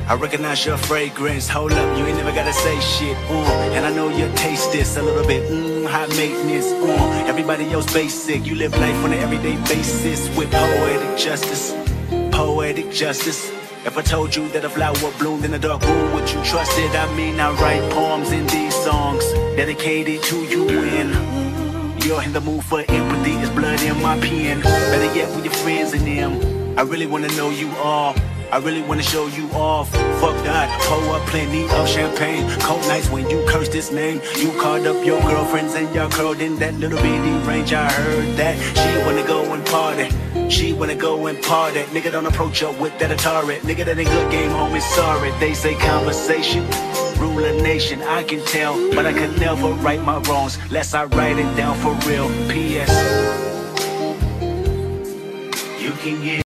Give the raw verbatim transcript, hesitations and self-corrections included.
I recognize your fragrance. Hold up, you ain't never gotta say shit. Uh, and I know you taste this a little bit. Mmm, high maintenance. Uh, everybody else basic. You live life on an everyday basis with poetic justice. Poetic justice. If I told you that a flower bloomed in a dark room, would you trust it? I mean, I write poems in these songs dedicated to you and you're in the mood for empathy. It's blood in my pen. Better yet, with your friends and them. I really wanna know you all. I really wanna show you off. Fuck that, pour up plenty of champagne. Cold nights when you cursed his name. You called up your girlfriends and y'all curled in that little bitty range. I heard that she wanna go and party. She wanna go and party. Nigga, don't approach her with that Atari. Nigga, that ain't good game, homie, sorry. They say conversation rule a nation, I can tell, but I could never right my wrongs lest I write it down for real. P S You can get